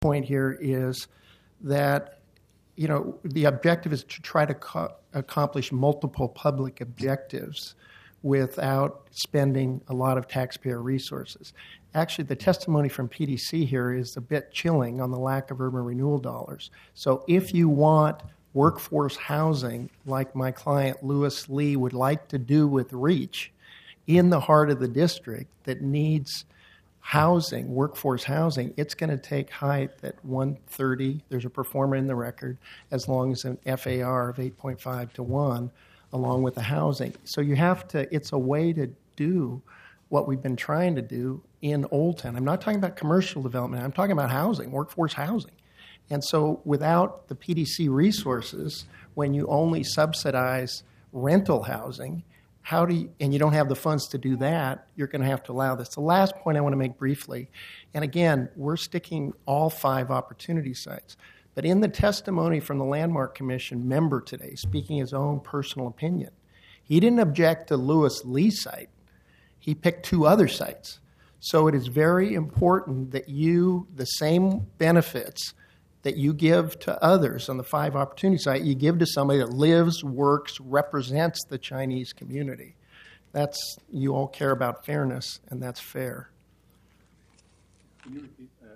point here is that, the objective is to try to accomplish multiple public objectives without spending a lot of taxpayer resources. Actually, the testimony from PDC here is a bit chilling on the lack of urban renewal dollars. So if you want workforce housing, like my client Lewis Lee would like to do with REACH, in the heart of the district that needs housing, workforce housing, it's going to take height at 130. There's a performer in the record, as long as an FAR of 8.5 to 1, along with the housing. So you have to, it's a way to do what we've been trying to do in Old Town. I'm not talking about commercial development. I'm talking about housing, workforce housing. And so without the PDC resources, when you only subsidize rental housing, and you don't have the funds to do that, you're going to have to allow this. The last point I want to make briefly, and again, we're sticking all 5 opportunity sites, but in the testimony from the Landmark Commission member today, speaking his own personal opinion, he didn't object to Lewis Lee's site. He picked 2 other sites. So it is very important that the same benefits that you give to others on the 5 opportunity site, you give to somebody that lives, works, represents the Chinese community. You all care about fairness, and that's fair. Can you repeat that?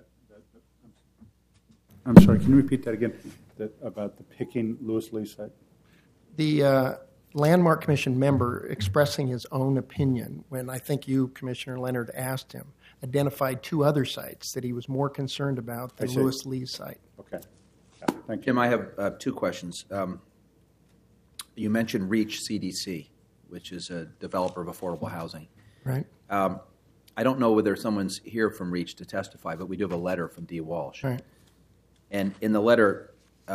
I'm sorry, can you repeat that again, about the picking Lewis Lee site? The Landmark Commission member expressing his own opinion when I think you, Commissioner Leonard, asked him, identified 2 other sites that he was more concerned about than Lewis Lee's site. Okay. Thank you. Jim, I have 2 questions. You mentioned REACH CDC, which is a developer of affordable housing. Right. I don't know whether someone's here from REACH to testify, but we do have a letter from Dee Walsh. Right. And in the letter,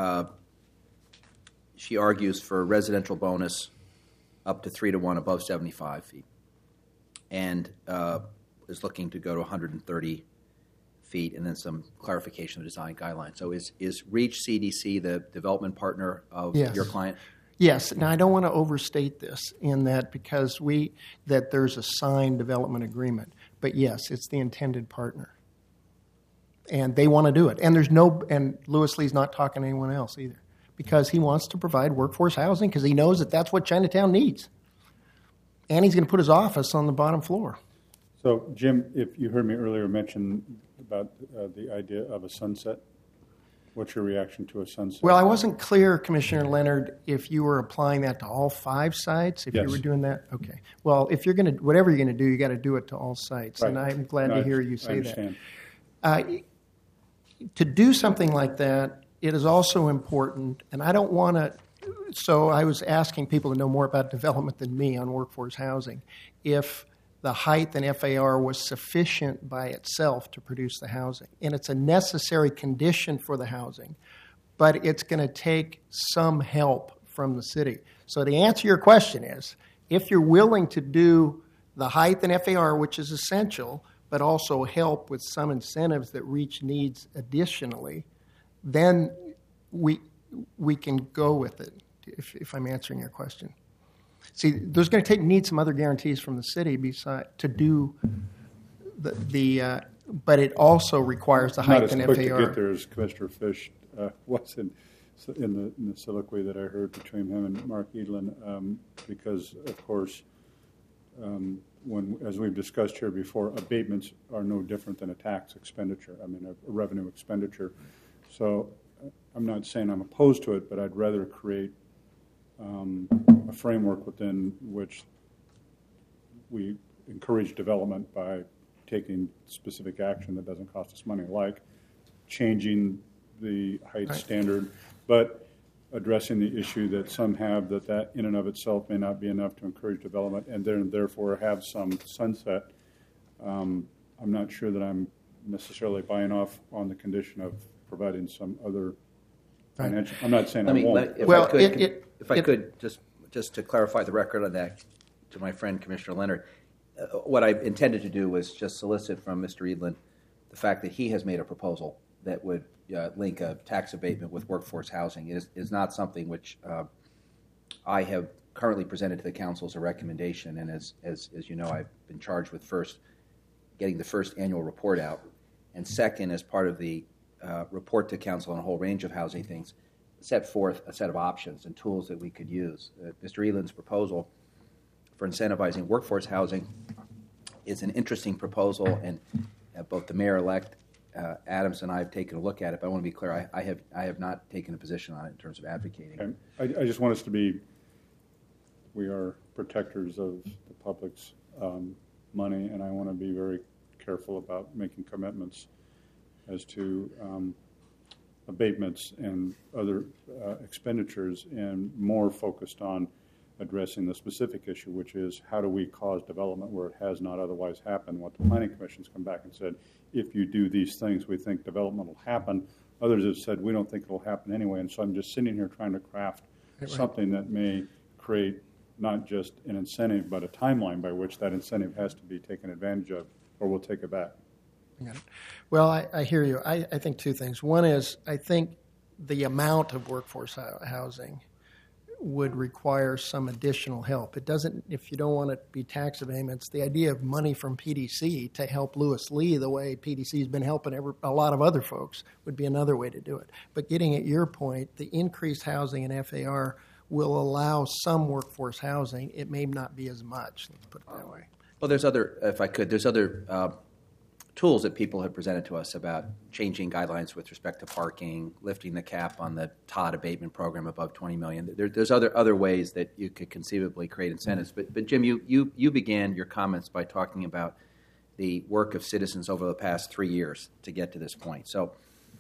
she argues for a residential bonus up to 3 to 1 above 75 feet, and is looking to go to 130 feet, and then some clarification of design guidelines. So is REACH CDC the development partner of your client? Yes. Now, I don't want to overstate this in that because that there's a signed development agreement. But yes, it's the intended partner. And they want to do it. And and Lewis Lee's not talking to anyone else either, because he wants to provide workforce housing because he knows that that's what Chinatown needs. And he's going to put his office on the bottom floor. So, Jim, if you heard me earlier mention about the idea of a sunset, what's your reaction to a sunset? Well, I wasn't clear, Commissioner Leonard, if you were applying that to all 5 sites, if yes. you were doing that. Okay. Well, if you're going to, whatever you're going to do, you got to do it to all sites. Right. And I'm glad to hear you say that. To do something like that, it is also important, and I don't want to, so I was asking people to know more about development than me on workforce housing, if the height and FAR was sufficient by itself to produce the housing. And it's a necessary condition for the housing, but it's going to take some help from the city. So the answer to your question is, if you're willing to do the height and FAR, which is essential, but also help with some incentives that REACH needs additionally, then we can go with it, if I'm answering your question. See, there's going to need some other guarantees from the city to do but it also requires the height and FAR. Not as quick to get there as Commissioner Fish was in the soliloquy that I heard between him and Mark Edlin, because, of course, as we've discussed here before, abatements are no different than a tax expenditure, a revenue expenditure. So I'm not saying I'm opposed to it, but I'd rather create a framework within which we encourage development by taking specific action that doesn't cost us money, like changing the height standard, but addressing the issue that some have that in and of itself may not be enough to encourage development, and then therefore have some sunset. I'm not sure that I'm necessarily buying off on the condition of providing some other financial. I'm not saying I won't. If I could, just to clarify the record on that, to my friend Commissioner Leonard, what I intended to do was just solicit from Mr. Edlin the fact that he has made a proposal that would link a tax abatement with workforce housing. It is not something which I have currently presented to the council as a recommendation, and as you know, I've been charged with first getting the first annual report out, and second, as part of the report to council on a whole range of housing things, set forth a set of options and tools that we could use. Mr. Eland's proposal for incentivizing workforce housing is an interesting proposal, and both the mayor-elect Adams and I have taken a look at it. But I want to be clear: I have not taken a position on it in terms of advocating. Okay. I just want us to be. We are protectors of the public's money, and I want to be very careful about making commitments as to abatements and other expenditures, and more focused on addressing the specific issue, which is how do we cause development where it has not otherwise happened. What the Planning Commission's come back and said, if you do these things, we think development will happen. Others have said, we don't think it will happen anyway. And so I'm just sitting here trying to craft something that may create not just an incentive, but a timeline by which that incentive has to be taken advantage of, or we'll take it back. Well, I hear you. I think two things. One is I think the amount of workforce housing would require some additional help. It doesn't, if you don't want it to be tax abatements, the idea of money from PDC to help Lewis Lee the way PDC has been helping a lot of other folks would be another way to do it. But getting at your point, the increased housing in FAR will allow some workforce housing. It may not be as much, let's put it that way. Well, there's other, if I could, there's other tools that people have presented to us about changing guidelines with respect to parking, lifting the cap on the TOD abatement program above $20 million. There's other ways that you could conceivably create incentives. But Jim, you began your comments by talking about the work of citizens over the past 3 years to get to this point. So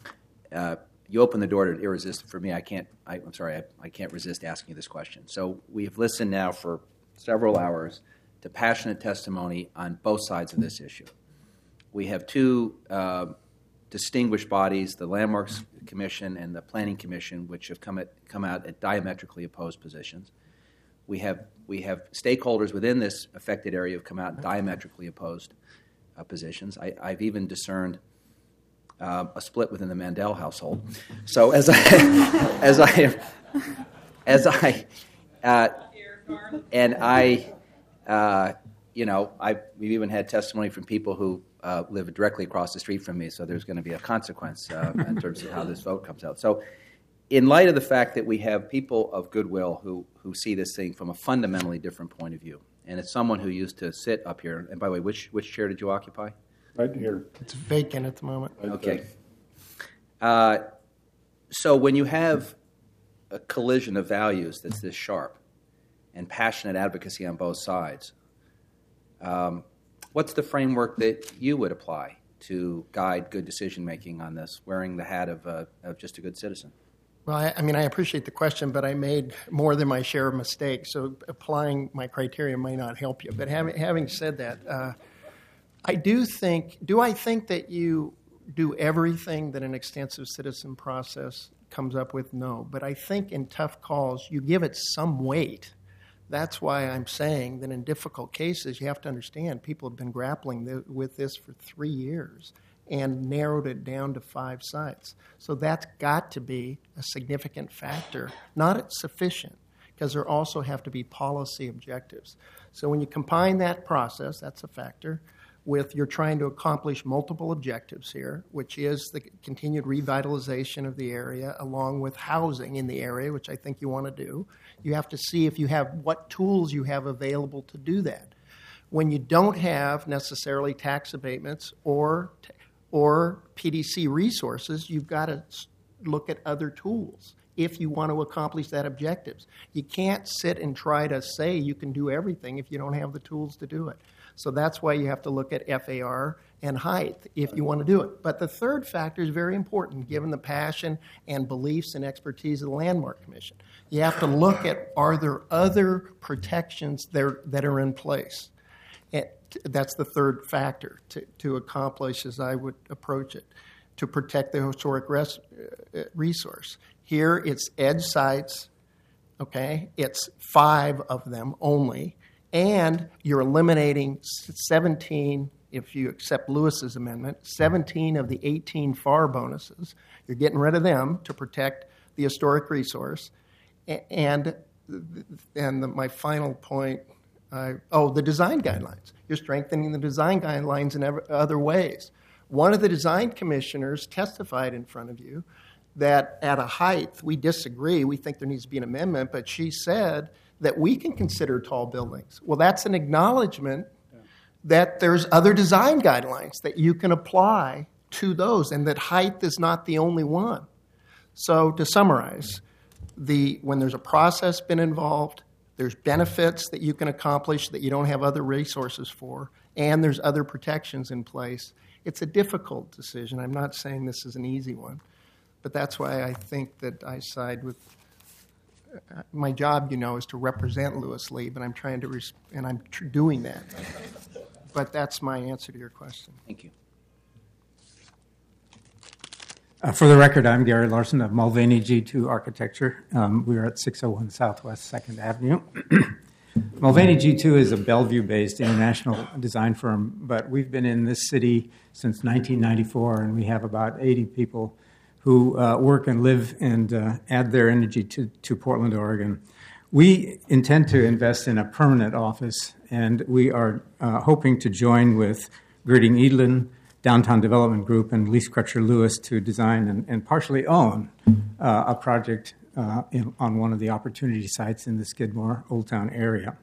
you opened the door to irresistible. For me, I can't resist asking you this question. So we have listened now for several hours to passionate testimony on both sides of this issue. We have two distinguished bodies, the Landmarks Commission and the Planning Commission, which have come out at diametrically opposed positions. We have stakeholders within this affected area have come out in diametrically opposed positions. I've even discerned a split within the Mandel household. So we've even had testimony from people who live directly across the street from me, so there's going to be a consequence in terms of how this vote comes out. So in light of the fact that we have people of goodwill who see this thing from a fundamentally different point of view, and it's someone who used to sit up here, and by the way, which chair did you occupy? Right here. It's vacant at the moment. Okay. So when you have a collision of values that's this sharp and passionate advocacy on both sides, what's the framework that you would apply to guide good decision-making on this, wearing the hat of just a good citizen? Well, I appreciate the question, but I made more than my share of mistakes, so applying my criteria may not help you. But having said that, I think that you do everything that an extensive citizen process comes up with? No. But I think in tough calls, you give it some weight. That's why I'm saying that in difficult cases, you have to understand people have been grappling with this for 3 years and narrowed it down to 5 sites. So that's got to be a significant factor, not sufficient, because there also have to be policy objectives. So when you combine that process, that's a factor, with you're trying to accomplish multiple objectives here, which is the continued revitalization of the area along with housing in the area, which I think you want to do. You have to see if you have what tools you have available to do that. When you don't have necessarily tax abatements or PDC resources, you've got to look at other tools if you want to accomplish that objectives. You can't sit and try to say you can do everything if you don't have the tools to do it. So that's why you have to look at FAR and height if you want to do it. But the third factor is very important, given the passion and beliefs and expertise of the Landmark Commission. You have to look at, are there other protections that are in place? And that's the third factor to accomplish, as I would approach it, to protect the historic resource. Here it's edge sites, okay? It's 5 of them only. And you're eliminating 17, if you accept Lewis's amendment, 17 of the 18 FAR bonuses. You're getting rid of them to protect the historic resource. And my final point, the design guidelines. You're strengthening the design guidelines in other ways. One of the design commissioners testified in front of you that at a height, we disagree, we think there needs to be an amendment, but she said that we can consider tall buildings. Well, that's an acknowledgement that there's other design guidelines that you can apply to those, and that height is not the only one. So to summarize, when there's a process been involved, there's benefits that you can accomplish that you don't have other resources for, and there's other protections in place. It's a difficult decision. I'm not saying this is an easy one, but that's why I think that I side with my job, is to represent Lewis Lee, but I'm trying to, and I'm doing that. But that's my answer to your question. Thank you. For the record, I'm Gary Larson of Mulvaney G2 Architecture. We're at 601 Southwest 2nd Avenue. Mulvaney G2 is a Bellevue-based international design firm, but we've been in this city since 1994, and we have about 80 people who work and live and add their energy to Portland, Oregon. We intend to invest in a permanent office, and we are hoping to join with Girding Edlin, Downtown Development Group, and Lee Scrutcher Lewis to design and partially own a project on one of the opportunity sites in the Skidmore Old Town area.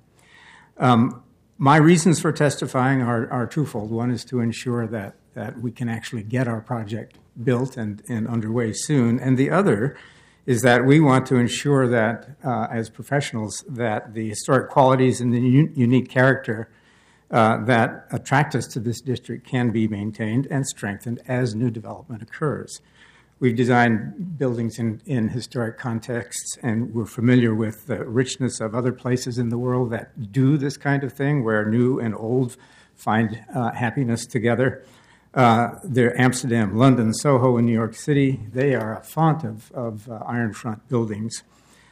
My reasons for testifying are twofold. One is to ensure that we can actually get our project built and underway soon, and the other is that we want to ensure that, as professionals, that the historic qualities and the unique character that attract us to this district can be maintained and strengthened as new development occurs. We've designed buildings in historic contexts, and we're familiar with the richness of other places in the world that do this kind of thing, where new and old find happiness together. They're Amsterdam, London, Soho, and New York City. They are a font of iron front buildings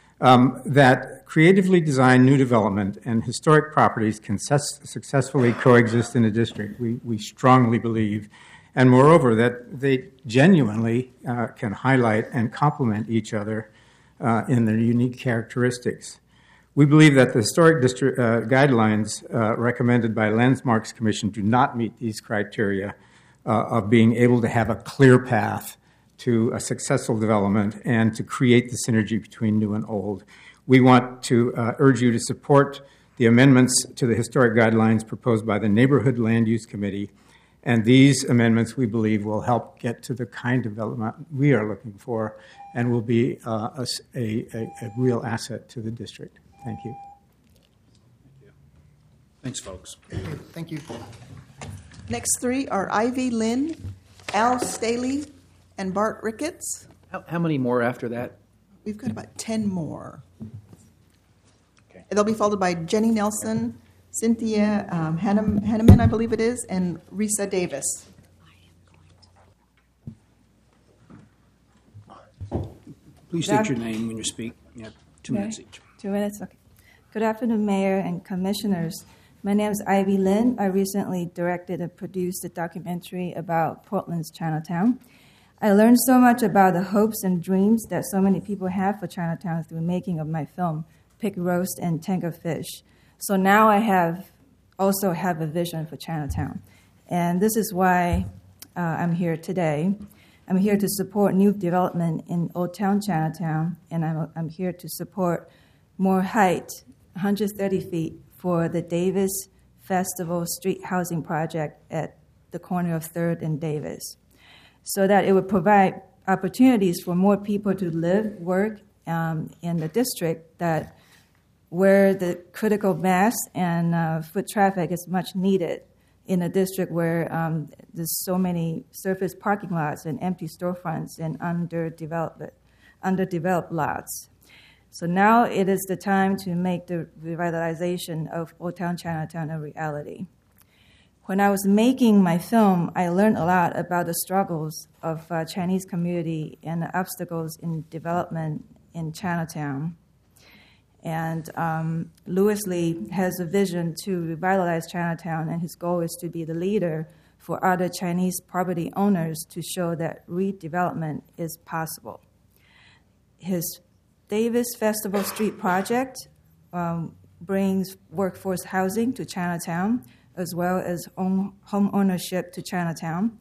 that creatively design new development, and historic properties can successfully coexist in a district. We strongly believe, and moreover, that they genuinely can highlight and complement each other in their unique characteristics. We believe that the historic district guidelines recommended by Landmarks Commission do not meet these criteria of being able to have a clear path to a successful development and to create the synergy between new and old. We want to urge you to support the amendments to the historic guidelines proposed by the Neighborhood Land Use Committee, and these amendments, we believe, will help get to the kind of development we are looking for and will be a real asset to the district. Thank you. Thanks, folks. Thank you. Next three are Ivy Lynn, Al Staley, and Bart Ricketts. How many more after that? We've got about 10 more. Okay. They'll be followed by Jenny Nelson, Cynthia Hanneman, I believe it is, and Risa Davis. Please state your name when you speak. You have 2 minutes each. 2 minutes, okay. Good afternoon, Mayor and Commissioners. My name is Ivy Lynn. I recently directed and produced a documentary about Portland's Chinatown. I learned so much about the hopes and dreams that so many people have for Chinatown through making of my film, Pig Roast and Tango Fish. So now I also have a vision for Chinatown. And this is why I'm here today. I'm here to support new development in Old Town Chinatown, and I'm here to support more height, 130 feet, for the Davis Festival Street Housing Project at the corner of 3rd and Davis, so that it would provide opportunities for more people to live, work in the district where the critical mass and foot traffic is much needed in a district where there's so many surface parking lots and empty storefronts and underdeveloped lots. So now it is the time to make the revitalization of Old Town Chinatown a reality. When I was making my film, I learned a lot about the struggles of Chinese community and the obstacles in development in Chinatown. And Lewis Lee has a vision to revitalize Chinatown, and his goal is to be the leader for other Chinese property owners to show that redevelopment is possible. His Davis Festival Street project brings workforce housing to Chinatown, as well as home ownership to Chinatown.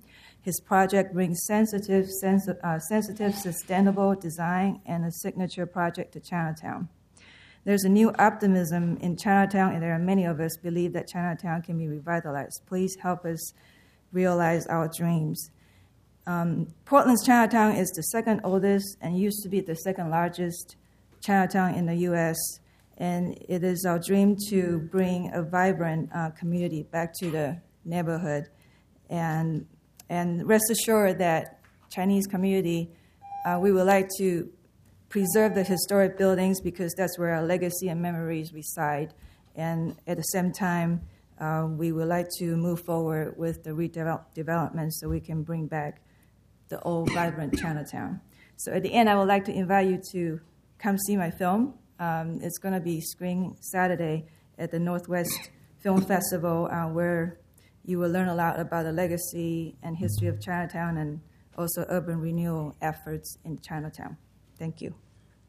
His project brings sensitive, sustainable design and a signature project to Chinatown. There's a new optimism in Chinatown, and there are many of us believe that Chinatown can be revitalized. Please help us realize our dreams. Portland's Chinatown is the second oldest and used to be the second largest Chinatown in the U.S., and it is our dream to bring a vibrant community back to the neighborhood. And rest assured that Chinese community, we would like to preserve the historic buildings because that's where our legacy and memories reside. And at the same time, we would like to move forward with the redevelopment so we can bring back the old, vibrant Chinatown. So at the end, I would like to invite you to come see my film. It's going to be screened Saturday at the Northwest Film Festival, where you will learn a lot about the legacy and history of Chinatown and also urban renewal efforts in Chinatown. Thank you.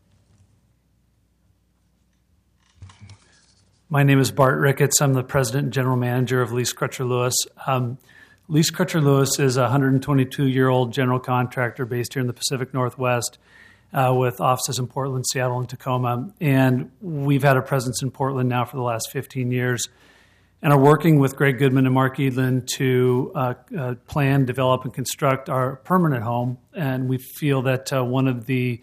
My name is Bart Ricketts. I'm the president and general manager of Lease Crutcher Lewis. Lease Crutcher Lewis is a 122-year-old general contractor based here in the Pacific Northwest with offices in Portland, Seattle, and Tacoma. And we've had a presence in Portland now for the last 15 years and are working with Greg Goodman and Mark Edlin to plan, develop, and construct our permanent home. And we feel that one of the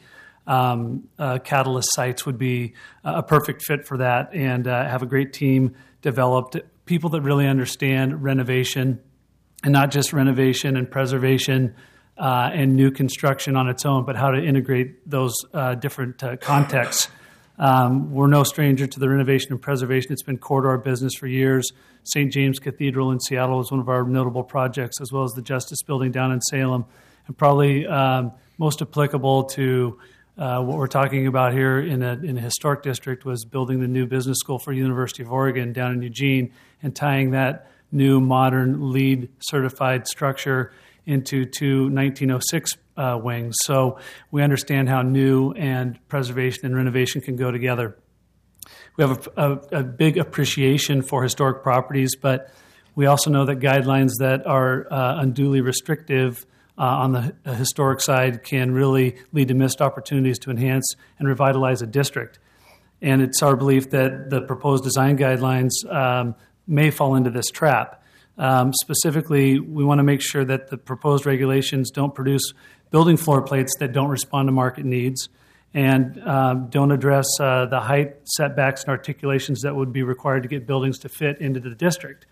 Catalyst sites would be a perfect fit for that, and have a great team developed, people that really understand renovation, and not just renovation and preservation and new construction on its own, but how to integrate those different contexts. We're no stranger to the renovation and preservation. It's been core to our business for years. St. James Cathedral in Seattle is one of our notable projects, as well as the Justice Building down in Salem. And probably most applicable to what we're talking about here in a historic district was building the new business school for University of Oregon down in Eugene and tying that new modern LEED certified structure into two 1906 wings. So we understand how new and preservation and renovation can go together. We have a big appreciation for historic properties, but we also know that guidelines that are unduly restrictive on the historic side can really lead to missed opportunities to enhance and revitalize a district. And it's our belief that the proposed design guidelines may fall into this trap. Specifically, we want to make sure that the proposed regulations don't produce building floor plates that don't respond to market needs and don't address the height setbacks and articulations that would be required to get buildings to fit into the district.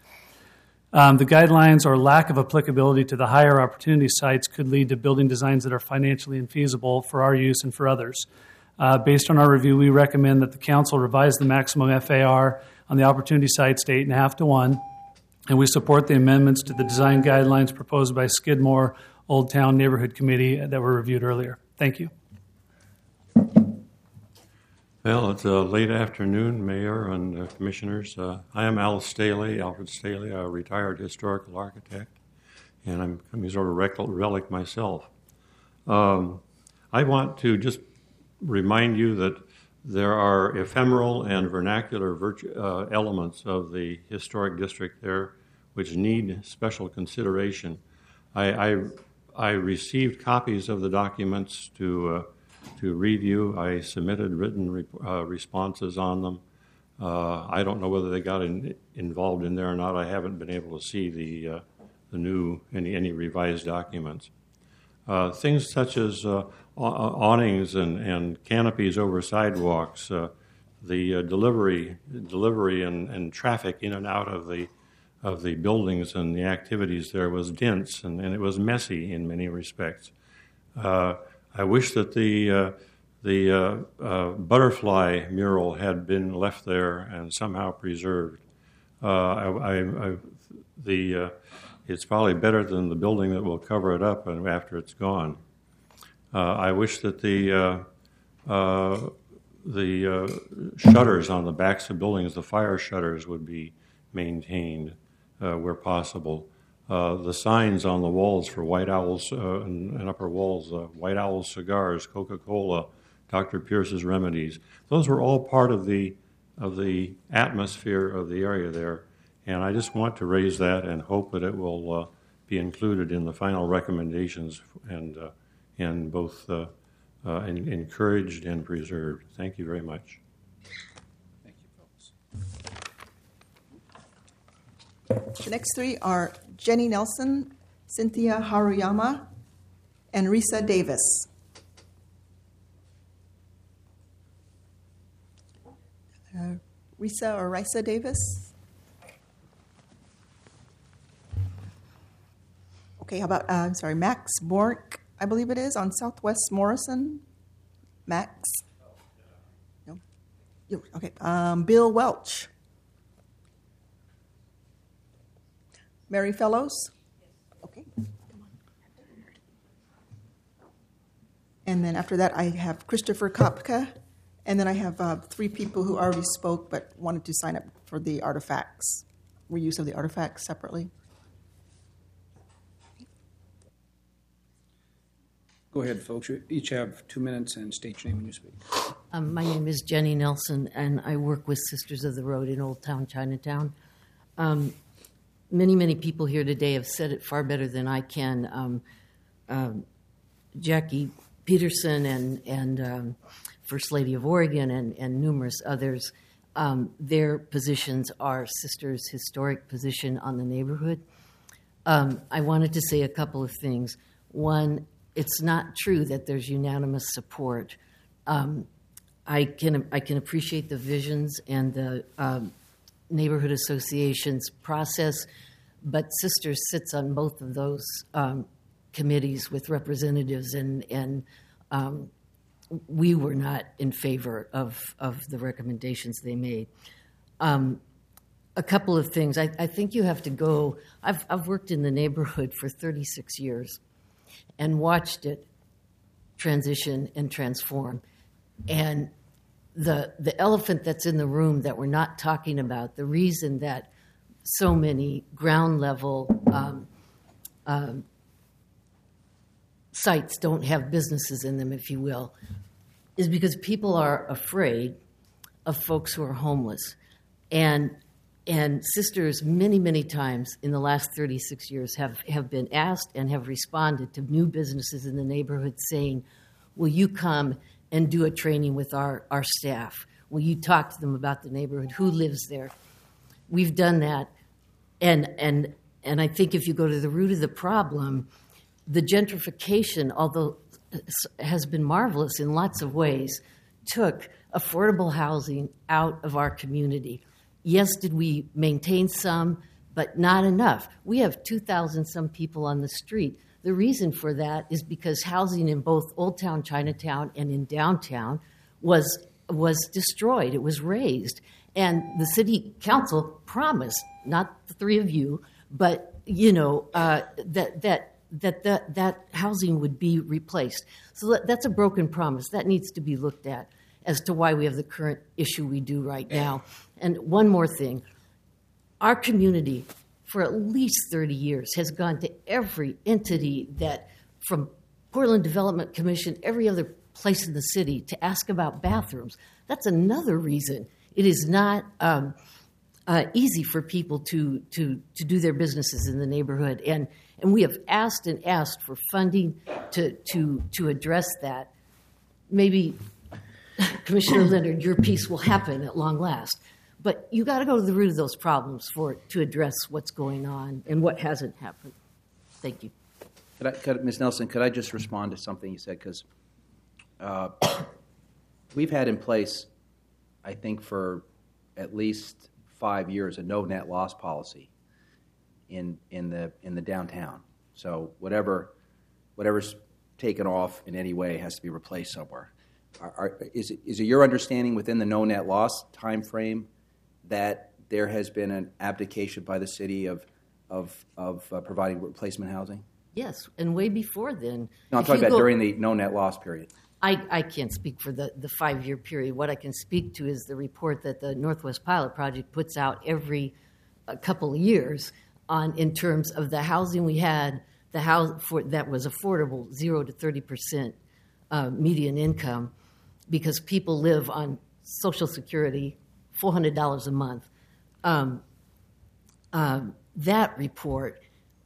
The guidelines or lack of applicability to the higher opportunity sites could lead to building designs that are financially infeasible for our use and for others. Based on our review, we recommend that the council revise the maximum FAR on the opportunity sites to 8.5 to 1, and we support the amendments to the design guidelines proposed by Skidmore Old Town Neighborhood Committee that were reviewed earlier. Thank you. Well, it's a late afternoon, Mayor and Commissioners. I am Alfred Staley, a retired historical architect, and I'm a sort of relic myself. I want to just remind you that there are ephemeral and vernacular elements of the historic district there which need special consideration. I received copies of the documents to review. I submitted written responses on them. I don't know whether they got involved in there or not. I haven't been able to see the new any revised documents. Things such as awnings and canopies over sidewalks, the delivery and traffic in and out of the buildings and the activities there was dense and it was messy in many respects. I wish that the butterfly mural had been left there and somehow preserved. It's probably better than the building that will cover it up after it's gone. I wish that the shutters on the backs of buildings, the fire shutters, would be maintained where possible. The signs on the walls for White Owls and upper walls, White Owl cigars, Coca-Cola, Dr. Pierce's remedies. Those were all part of the atmosphere of the area there, and I just want to raise that and hope that it will be included in the final recommendations and both encouraged and preserved. Thank you very much. Thank you, folks. The next three are Jenny Nelson, Cynthia Haruyama, and Risa Davis. Risa or Risa Davis? Okay, how about, Max Bork, I believe it is, on Southwest Morrison. Max? No? Okay, Bill Welch. Mary Fellows? Okay. And then after that, I have Christopher Kopka. And then I have three people who already spoke but wanted to sign up for the artifacts, reuse of the artifacts separately. Go ahead, folks. You each have 2 minutes and state your name when you speak. My name is Jenny Nelson, and I work with Sisters of the Road in Old Town Chinatown. Many people here today have said it far better than I can. Jackie Peterson and First Lady of Oregon and numerous others, their positions are Sisters' historic position on the neighborhood. I wanted to say a couple of things. One, it's not true that there's unanimous support. I can appreciate the visions and the neighborhood association's process, but Sisters sits on both of those committees with representatives, and we were not in favor of the recommendations they made. A couple of things. I think you have to go. I've worked in the neighborhood for 36 years and watched it transition and transform. And the elephant that's in the room that we're not talking about, the reason that so many ground level sites don't have businesses in them, if you will, is because people are afraid of folks who are homeless. And Sisters many times in the last 36 years have been asked and have responded to new businesses in the neighborhood saying, will you come and do a training with our staff? Will you talk to them about the neighborhood? Who lives there? We've done that. And I think if you go to the root of the problem, the gentrification, although has been marvelous in lots of ways, took affordable housing out of our community. Yes, did we maintain some, but not enough. We have 2,000 some people on the street. The reason for that is because housing in both Old Town Chinatown and in downtown was destroyed. It was razed. And the city council promised, not the three of you, but that housing would be replaced. So that's a broken promise. That needs to be looked at as to why we have the current issue we do right now. And one more thing. Our community, for at least 30 years, has gone to every entity that, from Portland Development Commission, every other place in the city, to ask about bathrooms. That's another reason it is not easy for people to do their businesses in the neighborhood. And we have asked and asked for funding to address that. Maybe, Commissioner Leonard, your piece will happen at long last. But you got to go to the root of those problems to address what's going on and what hasn't happened. Thank you. Ms. Nelson, could I just respond to something you said? Because we've had in place, I think, for at least 5 years, a no net loss policy in the downtown. So whatever's taken off in any way has to be replaced somewhere. Is it your understanding within the no net loss time frame that there has been an abdication by the city of providing replacement housing? Yes, and way before then. No, I'm talking about during the no net loss period. I can't speak for the 5-year period. What I can speak to is the report that the Northwest Pilot Project puts out every couple of years in terms of the housing we had, that was affordable, 0 to 30% median income, because people live on Social Security, $400 a month. That report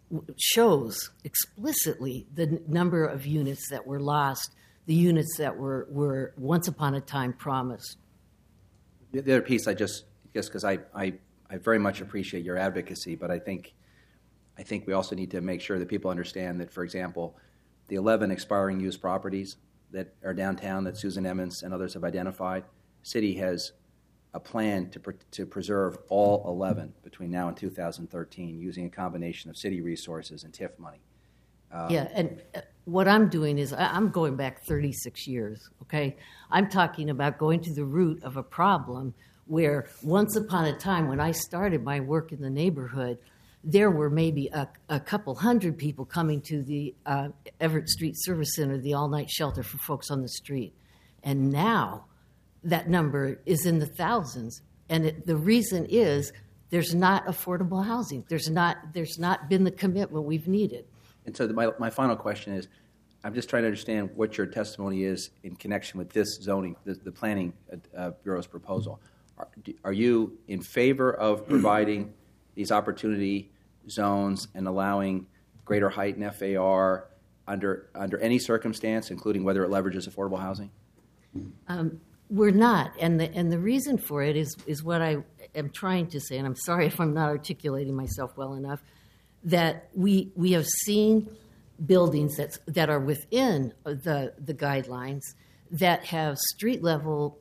shows explicitly the number of units that were lost, the units that were once upon a time promised. The other piece, because I very much appreciate your advocacy, but I think we also need to make sure that people understand that, for example, the 11 expiring use properties that are downtown that Susan Emmons and others have identified, city has a plan to preserve all 11 between now and 2013 using a combination of city resources and TIF money. And what I'm doing is I'm going back 36 years, okay? I'm talking about going to the root of a problem where once upon a time when I started my work in the neighborhood, there were maybe a couple hundred people coming to the Everett Street Service Center, the all-night shelter for folks on the street. And now that number is in the thousands. And the reason is there's not affordable housing. There's not been the commitment we've needed. And so my final question is, I'm just trying to understand what your testimony is in connection with this zoning, the Planning Bureau's proposal. Are you in favor of providing these opportunity zones and allowing greater height in FAR under any circumstance, including whether it leverages affordable housing? We're not, and the reason for it is what I am trying to say, and I'm sorry if I'm not articulating myself well enough, that we have seen buildings that are within the guidelines that have street level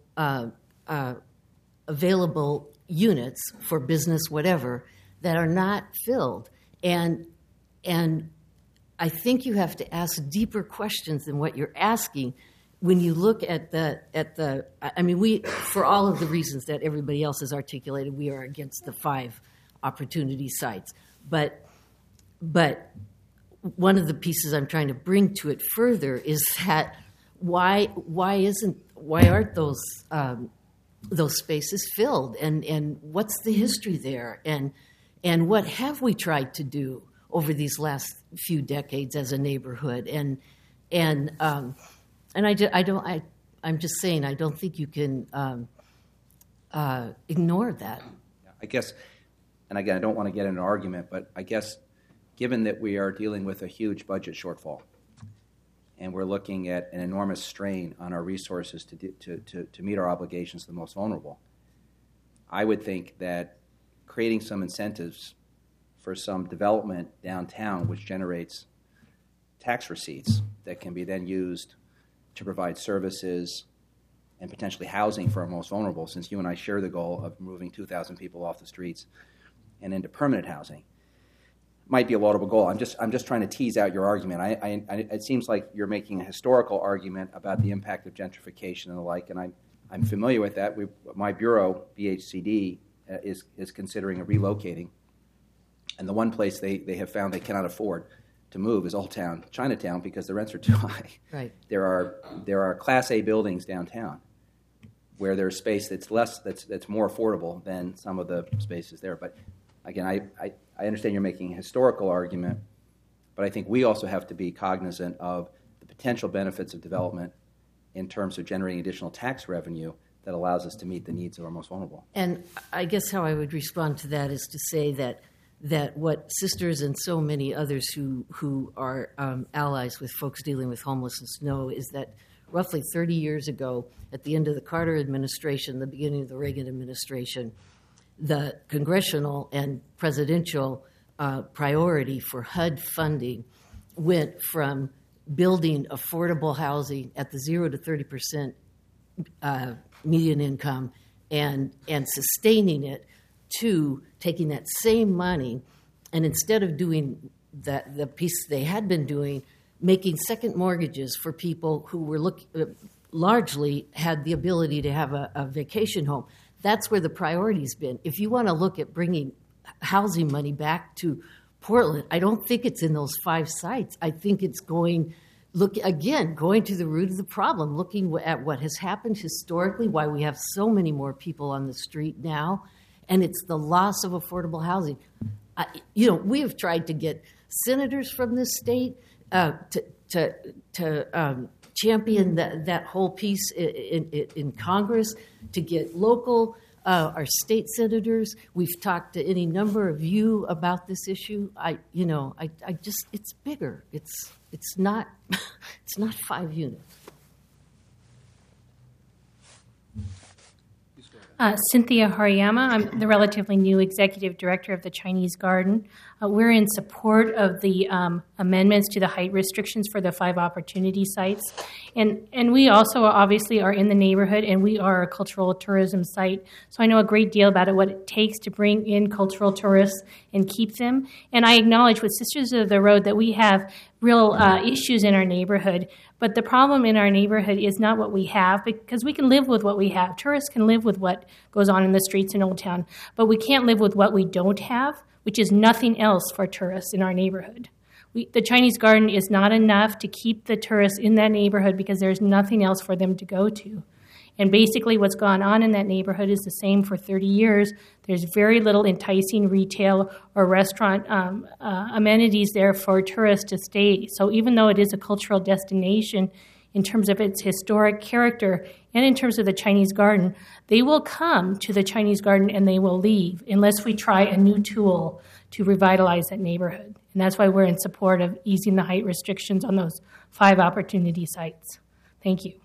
available units for business, whatever, that are not filled, and I think you have to ask deeper questions than what you're asking. When you look at we, for all of the reasons that everybody else has articulated, we are against the 5 opportunity sites. But one of the pieces I'm trying to bring to it further is that why aren't those spaces filled, and what's the history there, and what have we tried to do over these last few decades as a neighborhood, I'm just saying, I don't think you can ignore that. I guess, and again, I don't want to get in an argument, but I guess given that we are dealing with a huge budget shortfall and we're looking at an enormous strain on our resources to meet our obligations to the most vulnerable, I would think that creating some incentives for some development downtown which generates tax receipts that can be then used to provide services and potentially housing for our most vulnerable, since you and I share the goal of moving 2,000 people off the streets and into permanent housing, might be a laudable goal. I'm just trying to tease out your argument. It seems like you're making a historical argument about the impact of gentrification and the like, and I'm familiar with that. My bureau, BHCD, is considering relocating, and the one place they have found they cannot afford to move is Old Town, Chinatown, because the rents are too high. Right. There are Class A buildings downtown where there's space that's more affordable than some of the spaces there. But again, I understand you're making a historical argument, but I think we also have to be cognizant of the potential benefits of development in terms of generating additional tax revenue that allows us to meet the needs of our most vulnerable. And I guess how I would respond to that is to say that what sisters and so many others who are allies with folks dealing with homelessness know is that roughly 30 years ago, at the end of the Carter administration, the beginning of the Reagan administration, the congressional and presidential priority for HUD funding went from building affordable housing at the 0 to 30% median income and sustaining it to taking that same money and instead of doing the piece they had been doing, making second mortgages for people who were largely had the ability to have a vacation home. That's where the priority's been. If you want to look at bringing housing money back to Portland, I don't think it's in those 5 sites. I think it's going to the root of the problem, looking at what has happened historically, why we have so many more people on the street now, and it's the loss of affordable housing. We have tried to get senators from this state to champion that whole piece in Congress, to get local our state senators. We've talked to any number of you about this issue. It's bigger. It's not 5 units. Cynthia Hariyama. I'm the relatively new executive director of the Chinese Garden. We're in support of the amendments to the height restrictions for the 5 opportunity sites. And we also obviously are in the neighborhood, and we are a cultural tourism site. So I know a great deal about what it takes to bring in cultural tourists and keep them. And I acknowledge with Sisters of the Road that we have real issues in our neighborhood. But the problem in our neighborhood is not what we have, because we can live with what we have. Tourists can live with what goes on in the streets in Old Town, but we can't live with what we don't have, which is nothing else for tourists in our neighborhood. The Chinese Garden is not enough to keep the tourists in that neighborhood because there's nothing else for them to go to. And basically what's gone on in that neighborhood is the same for 30 years. There's very little enticing retail or restaurant amenities there for tourists to stay. So even though it is a cultural destination in terms of its historic character and in terms of the Chinese Garden, they will come to the Chinese Garden and they will leave unless we try a new tool to revitalize that neighborhood. And that's why we're in support of easing the height restrictions on those 5 opportunity sites. Thank you.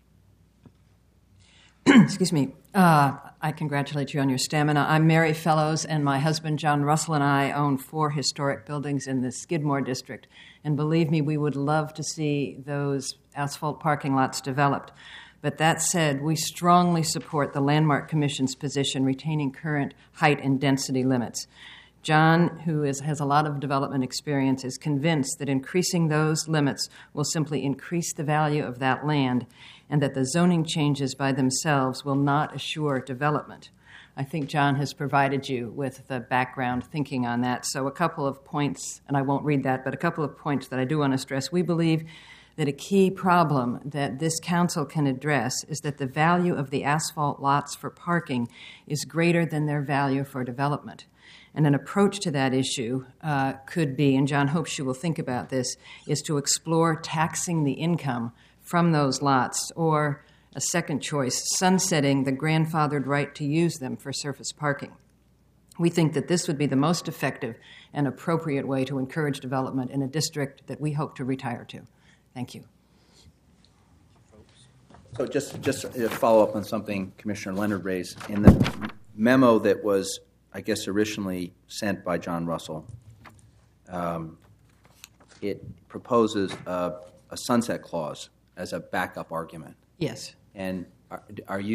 Excuse me. I congratulate you on your stamina. I'm Mary Fellows, and my husband, John Russell, and I own 4 historic buildings in the Skidmore district. And believe me, we would love to see those asphalt parking lots developed. But that said, we strongly support the Landmark Commission's position retaining current height and density limits. John, who has a lot of development experience, is convinced that increasing those limits will simply increase the value of that land and that the zoning changes by themselves will not assure development. I think John has provided you with the background thinking on that. So a couple of points, and I won't read that, but a couple of points that I do want to stress. We believe that a key problem that this council can address is that the value of the asphalt lots for parking is greater than their value for development. And an approach to that issue could be, and John hopes you will think about this, is to explore taxing the income from those lots, or a second choice, sunsetting the grandfathered right to use them for surface parking. We think that this would be the most effective and appropriate way to encourage development in a district that we hope to retire to. Thank you. So just to follow up on something Commissioner Leonard raised, in the memo that was, I guess, originally sent by John Russell, it proposes a sunset clause as a backup argument. Yes. And would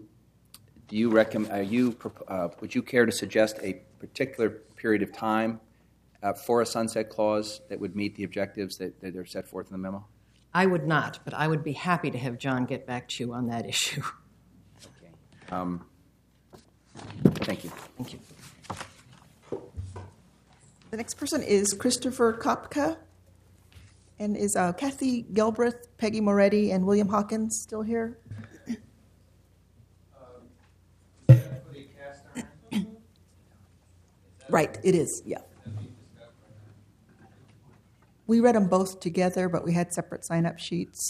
you care to suggest a particular period of time for a sunset clause that would meet the objectives that are set forth in the memo? I would not, but I would be happy to have John get back to you on that issue. Okay. Thank you. Thank you. The next person is Christopher Kopka. And is Kathy Gelbreth, Peggy Moretti, and William Hawkins still here? Right, it is, yeah. We read them both together, but we had separate sign-up sheets.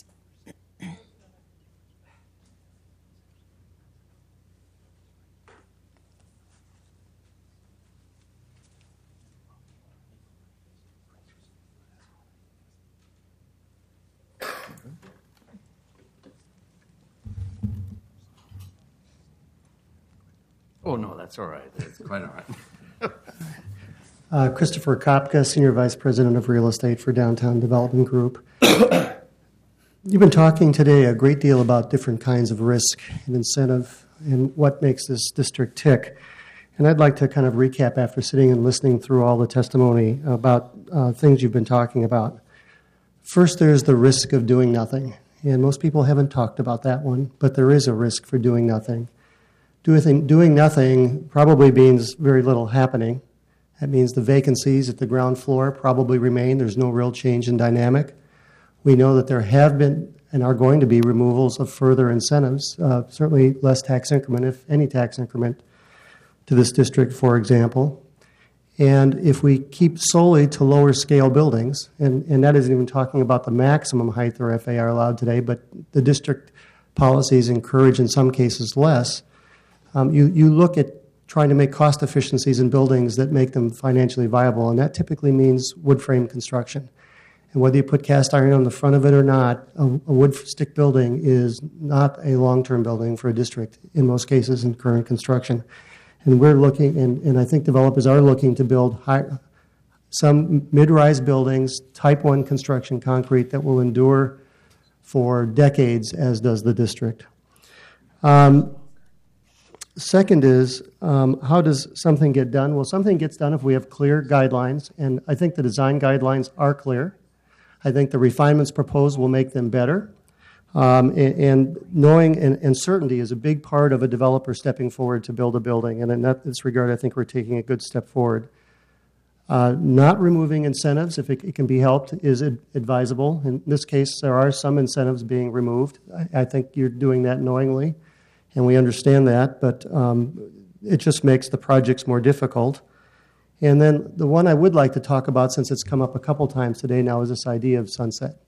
Oh, no, that's all right. That's quite all right. Christopher Kopka, Senior Vice President of Real Estate for Downtown Development Group. You've been talking today a great deal about different kinds of risk and incentive and what makes this district tick. And I'd like to kind of recap after sitting and listening through all the testimony about things you've been talking about. First, there's the risk of doing nothing. And most people haven't talked about that one, but there is a risk for doing nothing. Doing nothing probably means very little happening. That means the vacancies at the ground floor probably remain. There's no real change in dynamic. We know that there have been and are going to be removals of further incentives, certainly less tax increment, if any tax increment, to this district, for example. And if we keep solely to lower scale buildings, and that isn't even talking about the maximum height their FAR allowed today, but the district policies encourage in some cases less, You look at trying to make cost efficiencies in buildings that make them financially viable, and that typically means wood frame construction. And whether you put cast iron on the front of it or not, a wood stick building is not a long-term building for a district in most cases in current construction. And we're looking, and I think developers are looking to build some mid-rise buildings, type 1 construction concrete that will endure for decades, as does the district. Second is, how does something get done? Well, something gets done if we have clear guidelines, and I think the design guidelines are clear. I think the refinements proposed will make them better. And knowing and certainty is a big part of a developer stepping forward to build a building, and in this regard, I think we're taking a good step forward. Not removing incentives, if it can be helped, is advisable. In this case, there are some incentives being removed. I think you're doing that knowingly, and we understand that, but it just makes the projects more difficult. And then the one I would like to talk about, since it's come up a couple times today now, is this idea of sunset.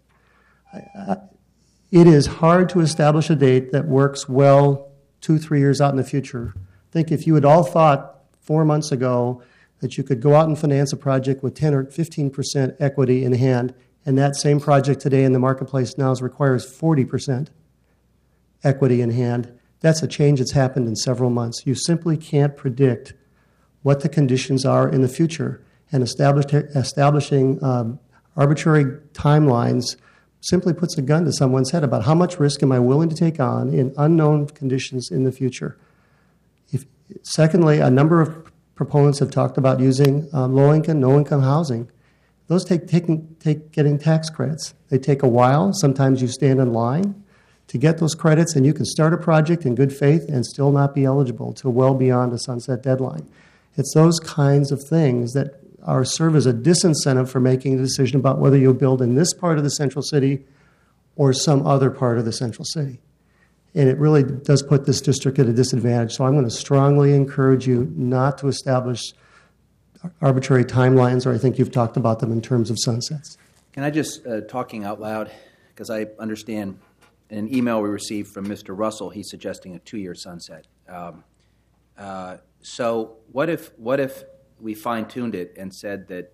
It is hard to establish a date that works well 2-3 years out in the future. I think if you had all thought 4 months ago that you could go out and finance a project with 10 or 15% equity in hand, and that same project today in the marketplace now requires 40% equity in hand, that's a change that's happened in several months. You simply can't predict what the conditions are in the future, and establishing arbitrary timelines simply puts a gun to someone's head about how much risk am I willing to take on in unknown conditions in the future. Secondly, a number of proponents have talked about using low-income, no-income housing. Those take getting tax credits. They take a while. Sometimes you stand in line to get those credits, and you can start a project in good faith and still not be eligible till well beyond a sunset deadline. It's those kinds of things that serve as a disincentive for making a decision about whether you'll build in this part of the central city or some other part of the central city. And it really does put this district at a disadvantage. So I'm going to strongly encourage you not to establish arbitrary timelines, or I think you've talked about them in terms of sunsets. Can I just, talking out loud, because I understand in an email we received from Mr. Russell, he's suggesting a 2-year sunset. So what if we fine-tuned it and said that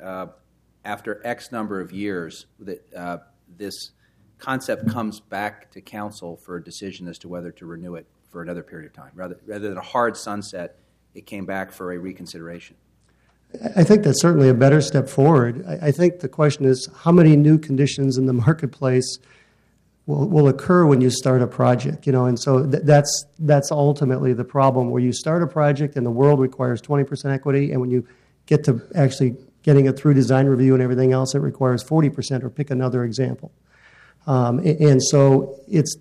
after X number of years that this concept comes back to council for a decision as to whether to renew it for another period of time. Rather than a hard sunset, it came back for a reconsideration. I think that's certainly a better step forward. I think the question is how many new conditions in the marketplace will occur when you start a project, and so that's ultimately the problem, where you start a project and the world requires 20% equity, and when you get to actually getting it through design review and everything else, it requires 40%, or pick another example. And so it's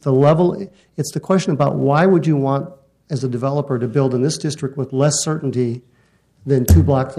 the question about why would you want, as a developer, to build in this district with less certainty than 2 blocks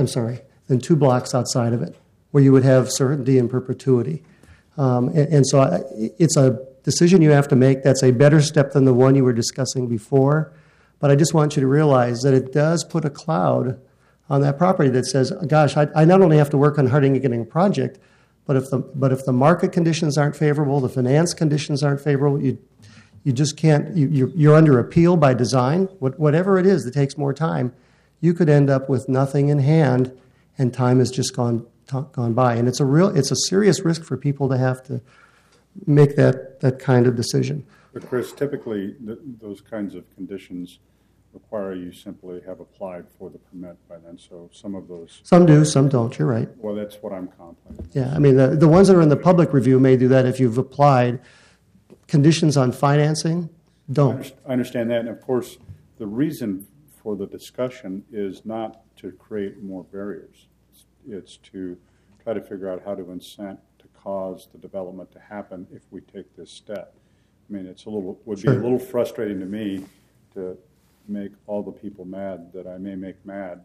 outside of it, where you would have certainty in perpetuity. And so it's a decision you have to make. That's a better step than the one you were discussing before. But I just want you to realize that it does put a cloud on that property that says, gosh, I not only have to work on harding and getting a project, but if the market conditions aren't favorable, the finance conditions aren't favorable, you just can't, you're under appeal by design. Whatever it is that takes more time, you could end up with nothing in hand, and time has just gone by. And it's a serious risk for people to have to make that kind of decision. But Chris, typically those kinds of conditions require you simply have applied for the permit by then. So some of those... Some do, some don't. You're right. Well, that's what I'm contemplating. Yeah, I mean, the ones that are in the public review may do that if you've applied. Conditions on financing don't. I understand that. And, of course, the reason for the discussion is not to create more barriers. It's to try to figure out how to incent to cause the development to happen if we take this step. I mean, would be a little frustrating to me to make all the people mad that I may make mad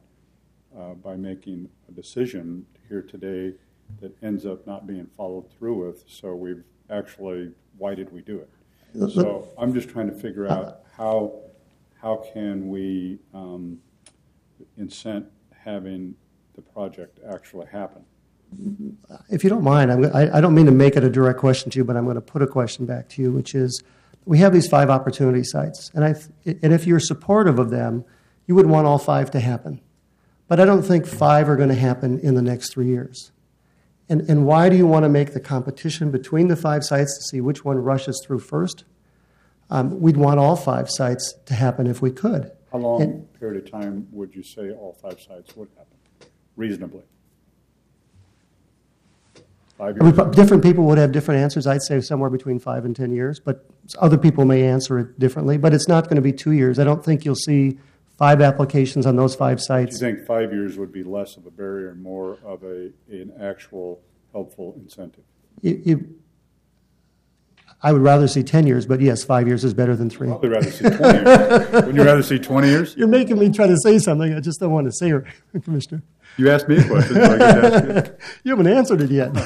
by making a decision here today that ends up not being followed through with. So why did we do it? So I'm just trying to figure out how can we incent having the project actually happen. If you don't mind, I don't mean to make it a direct question to you, but I'm going to put a question back to you, which is we have these 5 opportunity sites, and if you're supportive of them, you would want all 5 to happen. But I don't think 5 are going to happen in the next 3 years. And why do you want to make the competition between the 5 sites to see which one rushes through first? We'd want all 5 sites to happen if we could. How long period of time would you say all 5 sites would happen, reasonably? 5 years? Different people would have different answers. I'd say somewhere between 5 and 10 years, but other people may answer it differently. But it's not going to be 2 years. I don't think you'll see 5 applications on those 5 sites. Do you think 5 years would be less of a barrier and more of an actual helpful incentive? I would rather see 10 years, but yes, 5 years is better than 3. I'd probably rather see 20 years. Wouldn't you rather see 20 years? You're making me try to say something. I just don't want to say it, Commissioner. You asked me a question, so I get to ask you. You haven't answered it yet.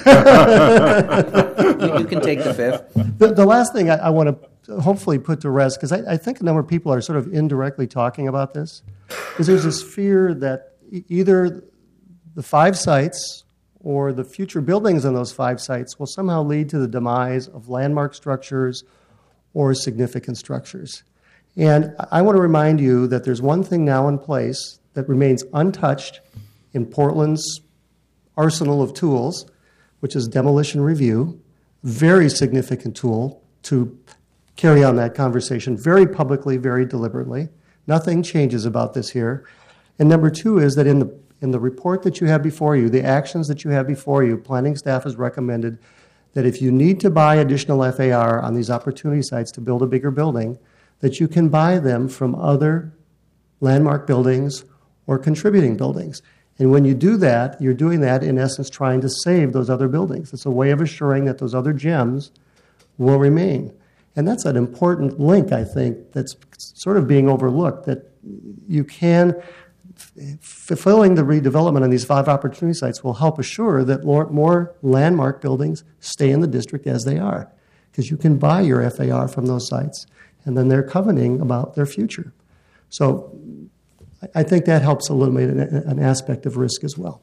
You can take the 5th. The last thing I want to hopefully put to rest, because I think a number of people are sort of indirectly talking about this, is there's this fear that either the 5 sites or the future buildings on those 5 sites will somehow lead to the demise of landmark structures or significant structures. And I want to remind you that there's one thing now in place that remains untouched in Portland's arsenal of tools, which is demolition review, very significant tool to carry on that conversation very publicly, very deliberately. Nothing changes about this here. And number 2 is that in the report that you have before you, the actions that you have before you, planning staff has recommended that if you need to buy additional FAR on these opportunity sites to build a bigger building, that you can buy them from other landmark buildings or contributing buildings. And when you do that, you're doing that, in essence, trying to save those other buildings. It's a way of assuring that those other gems will remain. And that's an important link, I think, that's sort of being overlooked, that you can, fulfilling the redevelopment on these 5 opportunity sites will help assure that more landmark buildings stay in the district as they are, because you can buy your FAR from those sites, and then they're covenanting about their future. So I think that helps eliminate an aspect of risk as well.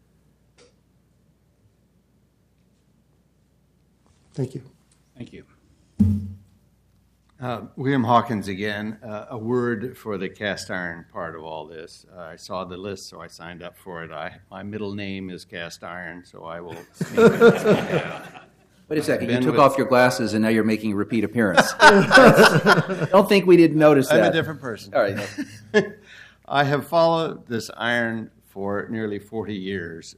Thank you. Thank you. William Hawkins again. A word for the cast iron part of all this. I saw the list, so I signed up for it. My middle name is Cast Iron, so I will. Wait a second. You took off your glasses, and now you're making a repeat appearance. I don't think we didn't notice that. I'm a different person. All right. I have followed this iron for nearly 40 years.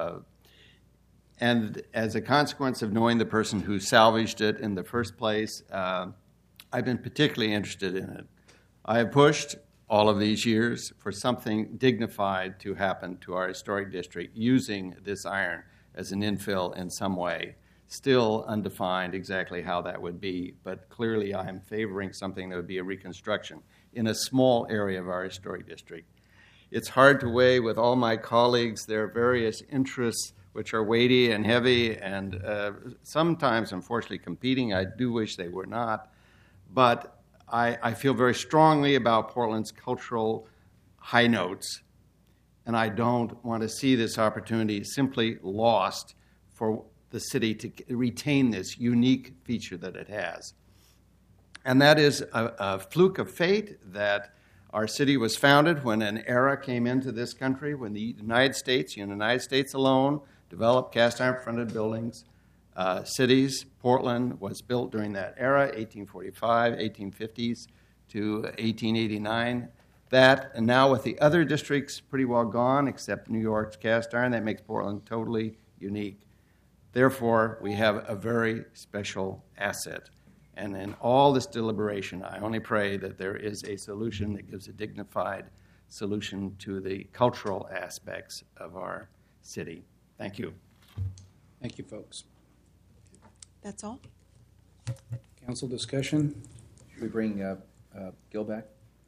And as a consequence of knowing the person who salvaged it in the first place, I've been particularly interested in it. I have pushed all of these years for something dignified to happen to our historic district using this iron as an infill in some way. Still undefined exactly how that would be, but clearly I am favoring something that would be a reconstruction in a small area of our historic district. It's hard to weigh with all my colleagues their various interests, which are weighty and heavy and sometimes, unfortunately, competing. I do wish they were not. But I feel very strongly about Portland's cultural high notes, and I don't want to see this opportunity simply lost for the city to retain this unique feature that it has. And that is a fluke of fate that our city was founded when an era came into this country, when the United States alone, developed cast iron fronted buildings. Cities. Portland was built during that era, 1845, 1850s to 1889. That, and now with the other districts pretty well gone, except New York's cast iron, that makes Portland totally unique. Therefore, we have a very special asset. And in all this deliberation, I only pray that there is a solution that gives a dignified solution to the cultural aspects of our city. Thank you. Thank you, folks. That's all? Council discussion? Should we bring Gil back?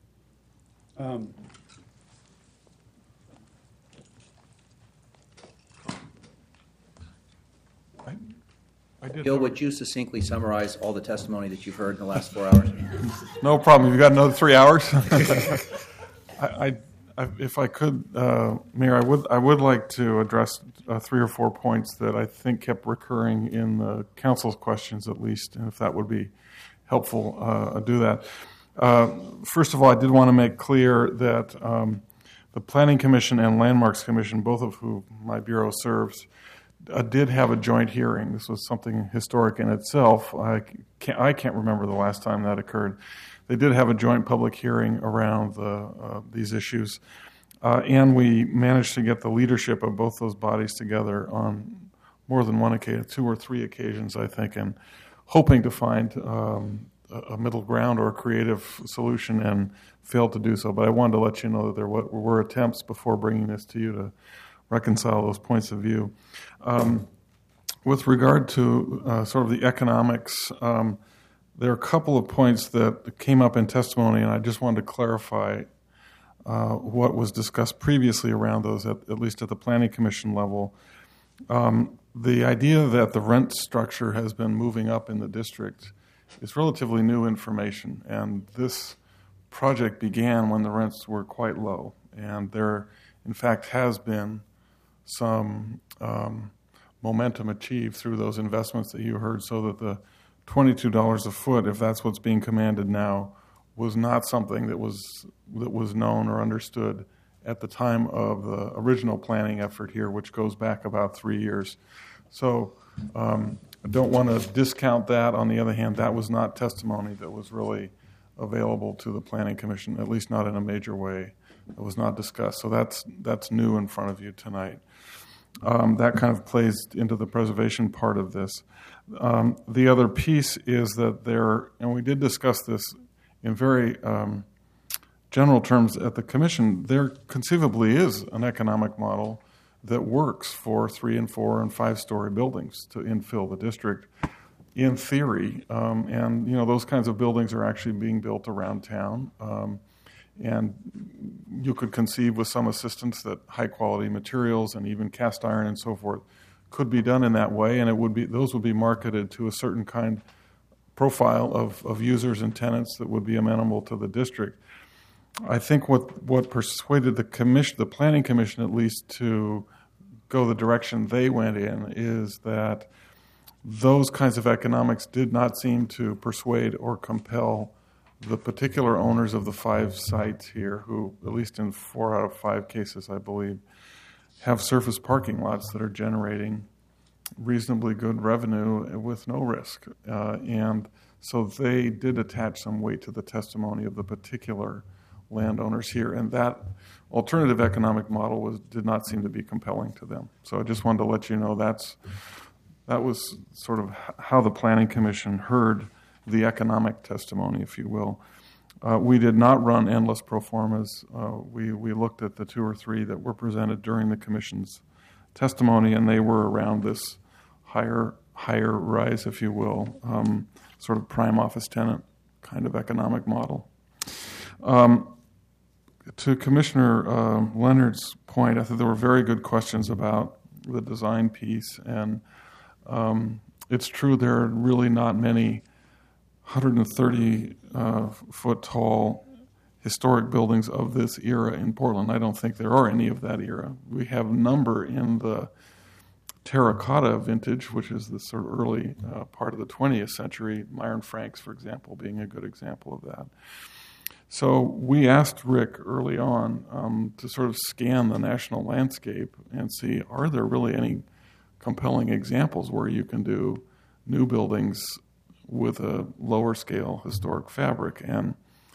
Gil, would you succinctly summarize all the testimony that you've heard in the last 4 hours? No problem. You've got another 3 hours? If I could, Mayor, I would like to address 3 or 4 points that I think kept recurring in the council's questions, at least, and if that would be helpful do that. First of all, I did want to make clear that the Planning Commission and Landmarks Commission, both of whom my Bureau serves, did have a joint hearing. This was something historic in itself. I can't remember the last time that occurred. They did have a joint public hearing around these issues, and we managed to get the leadership of both those bodies together on more than one occasion, 2 or 3 occasions, I think, and hoping to find a middle ground or a creative solution, and failed to do so. But I wanted to let you know that there were attempts before bringing this to you to reconcile those points of view. With regard to sort of the economics, there are a couple of points that came up in testimony, and I just wanted to clarify what was discussed previously around those, at least at the Planning Commission level. The idea that the rent structure has been moving up in the district is relatively new information, and this project began when the rents were quite low, and there, in fact, has been some momentum achieved through those investments that you heard, so that the $22 a foot, if that's what's being commanded now, was not something that was known or understood at the time of the original planning effort here, which goes back about 3 years. So I don't want to discount that. On the other hand, that was not testimony that was really available to the Planning Commission, at least not in a major way. It was not discussed. So that's new in front of you tonight. That kind of plays into the preservation part of this. The other piece is that and we did discuss this in very general terms at the Commission, there conceivably is an economic model that works for 3 and 4 and 5-story buildings to infill the district, in theory. And those kinds of buildings are actually being built around town. And you could conceive with some assistance that high-quality materials and even cast iron and so forth could be done in that way, and those would be marketed to a certain kind profile of users and tenants that would be amenable to the district. I think what persuaded the Planning Commission at least to go the direction they went in is that those kinds of economics did not seem to persuade or compel the particular owners of the 5 sites here, who, at least in 4 out of 5 cases, I believe, have surface parking lots that are generating reasonably good revenue with no risk. And so they did attach some weight to the testimony of the particular landowners here, and that alternative economic model did not seem to be compelling to them. So I just wanted to let you know that was sort of how the Planning Commission heard the economic testimony, if you will. We did not run endless pro formas. We looked at the 2 or 3 that were presented during the Commission's testimony, and they were around this higher rise, if you will, sort of prime office tenant kind of economic model. To Commissioner Leonard's point, I think there were very good questions about the design piece, and it's true there are really not many 130-foot tall historic buildings of this era in Portland. I don't think there are any of that era. We have a number in the terracotta vintage, which is the sort of early part of the 20th century, Myron Franks, for example, being a good example of that. So we asked Rick early on to sort of scan the national landscape and see, are there really any compelling examples where you can do new buildings with a lower scale historic fabric? And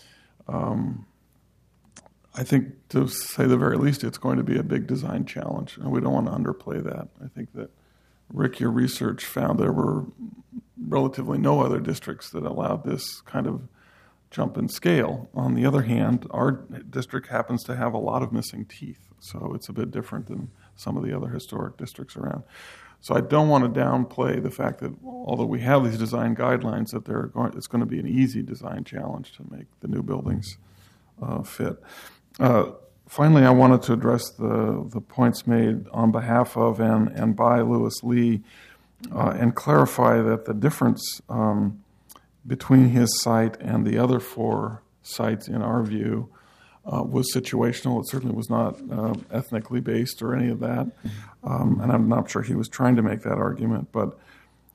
I think, to say the very least, it's going to be a big design challenge, and we don't want to underplay that. I think that, Rick, your research found there were relatively no other districts that allowed this kind of jump in scale. On the other hand, our district happens to have a lot of missing teeth, so it's a bit different than some of the other historic districts around. So I don't want to downplay the fact that, although we have these design guidelines, that it's going to be an easy design challenge to make the new buildings fit. Finally, I wanted to address the points made on behalf of and by Louis Lee and clarify that the difference between his site and the other 4 sites, in our view, was situational. It certainly was not ethnically based or any of that. And I'm not sure he was trying to make that argument. But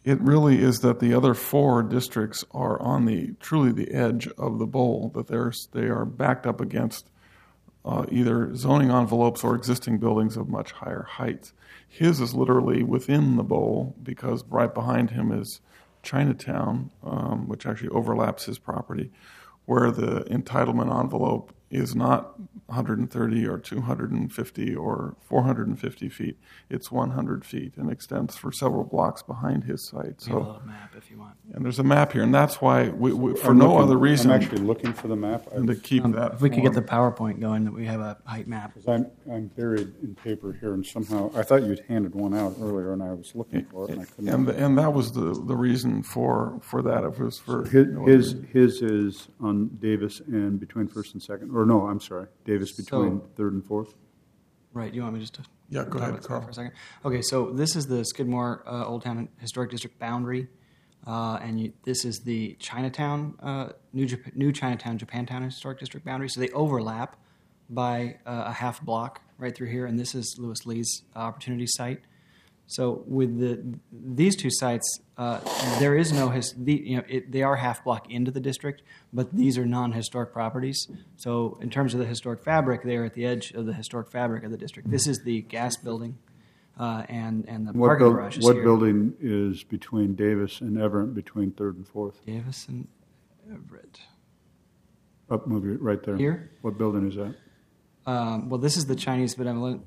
it really is that the other 4 districts are on truly the edge of the bowl, that they are backed up against either zoning envelopes or existing buildings of much higher heights. His is literally within the bowl because right behind him is Chinatown, which actually overlaps his property, where the entitlement envelope is not 130 or 250 or 450 feet. It's 100 feet and extends for several blocks behind his site. We have a little map if you want. And there's a map here, and that's why, for no other reason. I'm actually looking for the map. And to keep that. If we could get the PowerPoint going, that we have a height map. Because I'm buried in paper here, and somehow I thought you'd handed one out earlier, and I was looking for it, and I couldn't. And that was the reason for that. It was for his is on Davis and between first and second, or no, I'm sorry, Davis between third and fourth. Right. You want me just to go ahead, Carl, for a second? Okay. So this is the Skidmore Old Town Historic District boundary, and this is the Chinatown New Chinatown Japantown Historic District boundary. So they overlap by a half block right through here, and this is Lewis Lee's Opportunity Site. So with these 2 sites, there is no they are half block into the district, but these are non-historic properties. So in terms of the historic fabric, they are at the edge of the historic fabric of the district. This is the gas building, and the parking garage is What here. building is between Davis and Everett between third and fourth? Davis and Everett. Up, move it right there. Here? What building is that? Well, this is the Chinese Benevolent.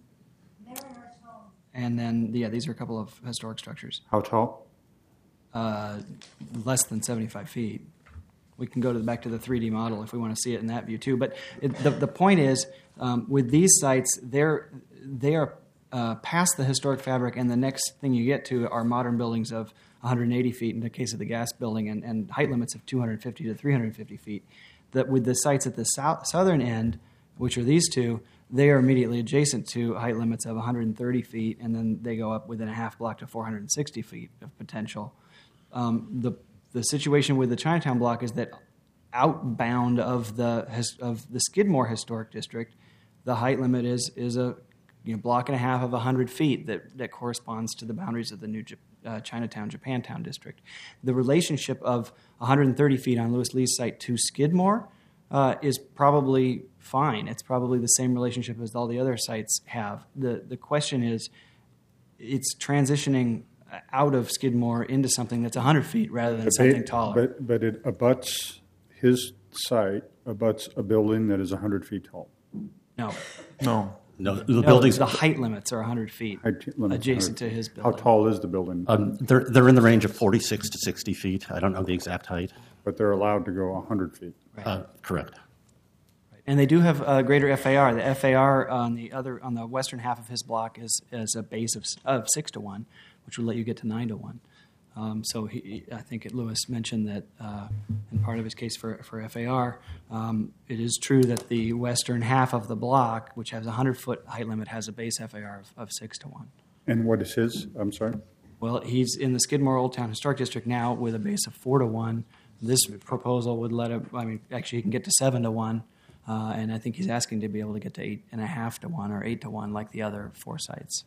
And then, these are a couple of historic structures. How tall? Less than 75 feet. We can go back to the 3D model if we want to see it in that view too. But the point is, with these sites, they are past the historic fabric, and the next thing you get to are modern buildings of 180 feet in the case of the gas building, and height limits of 250 to 350 feet. That with the sites at the southern end, which are these 2, they are immediately adjacent to height limits of 130 feet, and then they go up within a half block to 460 feet of potential. The situation with the Chinatown block is that outbound of the Skidmore Historic District, the height limit is a block and a half of 100 feet that corresponds to the boundaries of the new Chinatown Japantown District. The relationship of 130 feet on Lewis Lee's site to Skidmore is probably fine. It's probably the same relationship as all the other sites have. The question is, it's transitioning out of Skidmore into something that's 100 feet rather than something taller. But it abuts, his site abuts a building that is 100 feet tall. No. The buildings. The height limits are 100 feet adjacent to his building. How tall is the building? They're in the range of 46 to 60 feet. I don't know the exact height. But they're allowed to go 100 feet. Right. Correct. And they do have a greater FAR. The FAR on the western half of his block is a base of 6 to 1, which would let you get to 9 to 1. So I think Lewis mentioned that in part of his case for FAR, it is true that the western half of the block, which has a 100-foot height limit, has a base FAR of 6 to 1. And what is his? I'm sorry? Well, he's in the Skidmore Old Town Historic District now with a base of 4 to 1. This proposal would let him, actually he can get to 7 to 1. And I think he's asking to be able to get to 8.5 to 1 or 8 to 1 like the other 4 sites.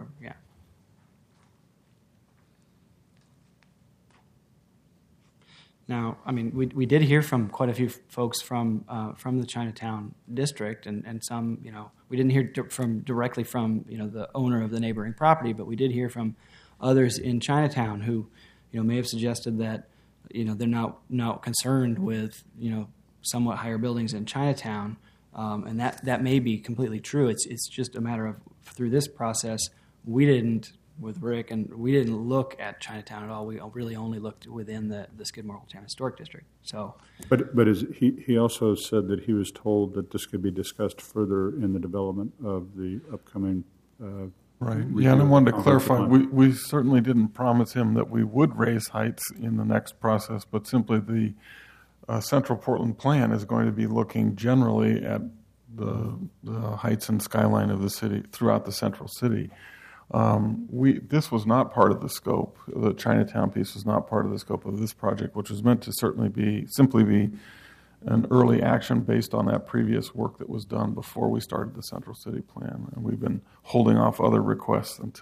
Now, we did hear from quite a few folks from the Chinatown district, and some, we didn't hear directly from the owner of the neighboring property, but we did hear from others in Chinatown who, may have suggested that, they're not concerned with, somewhat higher buildings in Chinatown, and that may be completely true. It's just a matter of, through this process, we didn't look at Chinatown at all. We really only looked within the Skidmore Old Town Historic District. So, but he also said that he was told that this could be discussed further in the development of the upcoming. Right. Yeah, and I wanted to clarify. We certainly didn't promise him that we would raise heights in the next process, but simply the Central Portland plan is going to be looking generally at the heights and skyline of the city throughout the central city. This was not part of the scope. The Chinatown piece was not part of the scope of this project, which was meant to simply be an early action based on that previous work that was done before we started the central city plan. And we've been holding off other requests until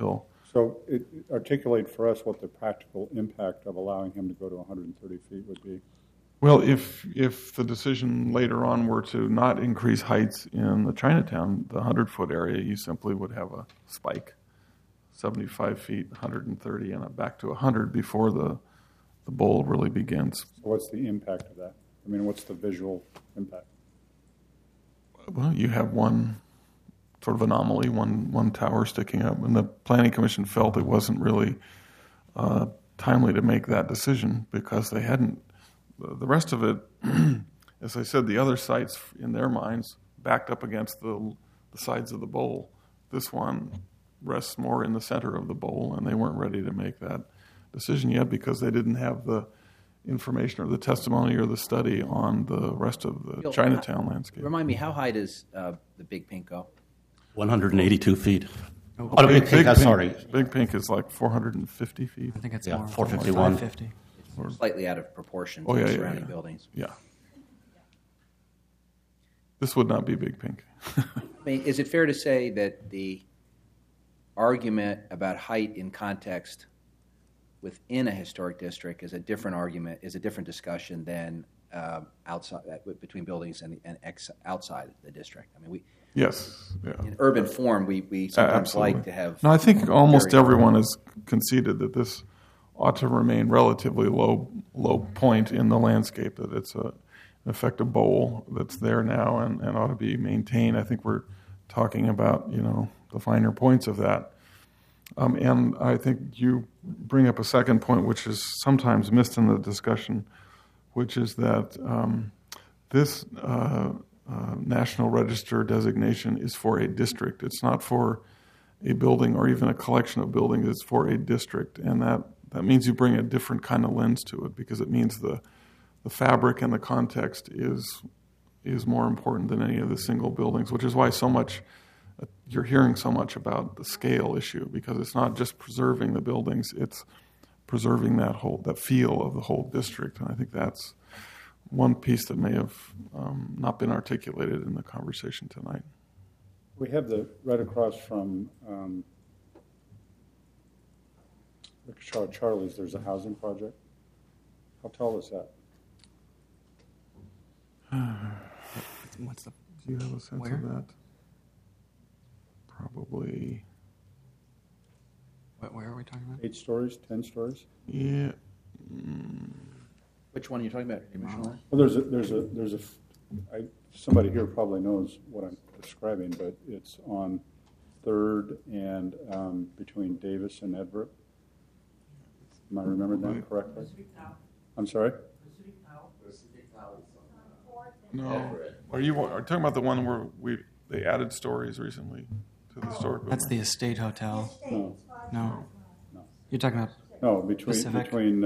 So articulate for us what the practical impact of allowing him to go to 130 feet would be. Well, if the decision later on were to not increase heights in the Chinatown, the 100-foot area, you simply would have a spike, 75 feet, 130, and back to 100 before the bowl really begins. So what's the impact of that? I mean, what's the visual impact? Well, you have one sort of anomaly, one tower sticking up, and the Planning Commission felt it wasn't really timely to make that decision because they hadn't. The rest of it, as I said, the other sites in their minds backed up against the sides of the bowl. This one rests more in the center of the bowl, and they weren't ready to make that decision yet because they didn't have the information or the testimony or the study on the rest of the Bill, Chinatown landscape. Remind me, how high does the Big Pink go? 182 feet. Big Pink, sorry. Big Pink is like 450 feet. I think it's Yeah, more 451. 550. It's slightly out of proportion to Oh, yeah, the yeah, surrounding yeah. buildings. Yeah. This would not be Big Pink. I mean, is it fair to say that the argument about height in context within a historic district is a different argument, is a different discussion than outside between buildings and outside the district? I mean, Yes. Yeah. in urban form, we sometimes Absolutely. like to have. No, I think almost very- everyone has conceded that this ought to remain relatively low point in the landscape. That it's an effective bowl that's there now and ought to be maintained. I think we're talking about the finer points of that. And I think you bring up a second point, which is sometimes missed in the discussion, which is that this National Register designation is for a district. It's not for a building or even a collection of buildings. It's for a district, and that means you bring a different kind of lens to it because it means the fabric and the context is more important than any of the single buildings, which is why so much you're hearing so much about the scale issue, because it's not just preserving the buildings, it's preserving that feel of the whole district. And I think that's one piece that may have not been articulated in the conversation tonight. We have right across from Rickshaw Charlie's, there's a housing project. How tall is that? What's the? Do you have a sense Where? of that? Probably. Where are we talking about? 8 stories, 10 stories? Yeah. Which one are you talking about, Commissioner? Well, somebody here probably knows what I'm describing, but it's on 3rd and between Davis and Everett. Am I remembering that correctly? I'm sorry? No. Are you talking about the one where they added stories recently to the historic building? That's the Estate Hotel. No. You're talking about No, Pacific? between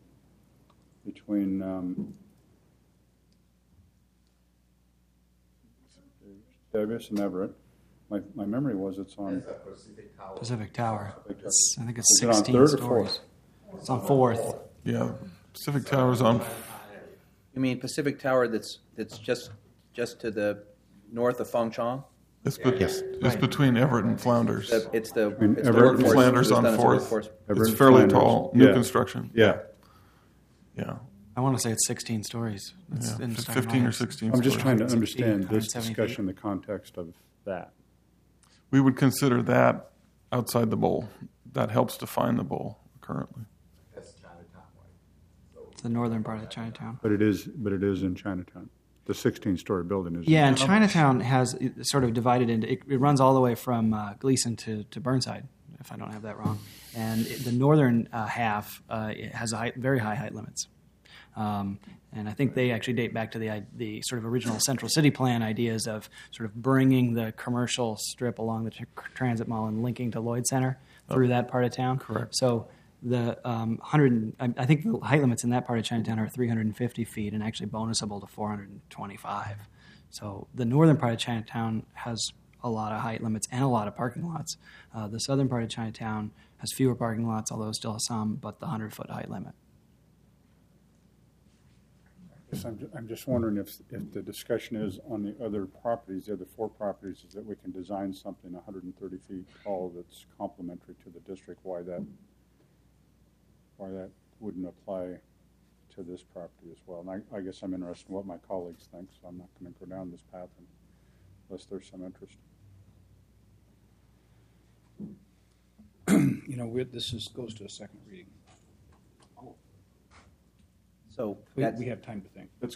Davis and Everett. My memory was it's on Pacific Tower. I think it's Is it on 16 3rd or stories. It's on 4th. Yeah. Pacific Tower's on. You mean Pacific Tower that's just to the north of Feng Chong? It's between Everett and Flounders. It's Everett the and workforce. Flounders It was on done as a 4th. workforce. Everett It's and fairly Flanders. tall, new Yeah. construction. Yeah. Yeah. I want to say it's 16 stories. It's Yeah, in it's Stein 15 or Heights. 16 I'm just stories. trying to 16, understand this 170 discussion in the context of that. We would consider that outside the bowl. That helps define the bowl currently. It's the northern part of Chinatown. But it is in Chinatown. The 16-story building is. Yeah, and Chinatown has sort of divided into, it runs all the way from Gleason to Burnside, if I don't have that wrong. And the northern half it has very high height limits. And I think they actually date back to the sort of original Central City Plan ideas of sort of bringing the commercial strip along the transit mall and linking to Lloyd Center through that part of town. Correct. So the I think the height limits in that part of Chinatown are 350 feet and actually bonusable to 425. So the northern part of Chinatown has a lot of height limits and a lot of parking lots. The southern part of Chinatown has fewer parking lots, although still some, but the 100-foot height limit. Yes, I'm just wondering if the discussion is on the other properties, the other 4 properties, is that we can design something 130 feet tall that's complementary to the district, why that wouldn't apply to this property as well. And I guess I'm interested in what my colleagues think, so I'm not going to go down this path unless there's some interest. This goes to a second reading. So we have time to think. Let's